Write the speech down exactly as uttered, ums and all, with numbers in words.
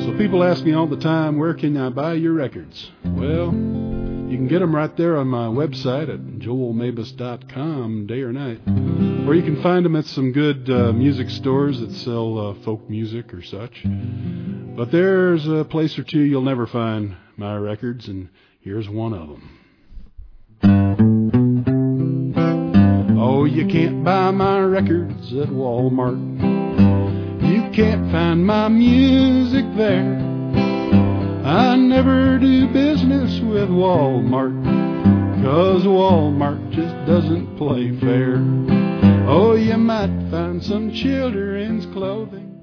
So people ask me all the time, where can I buy your records? Well, you can get them right there on my website at joel mabus dot com, day or night. Or you can find them at some good uh, music stores that sell uh, folk music or such. But there's a place or two you'll never find my records, and here's one of them. Oh, you can't buy my records at Walmart. You can't find my music there. I never do business with Walmart, 'cause Walmart just doesn't play fair. Oh, you might find some children's clothing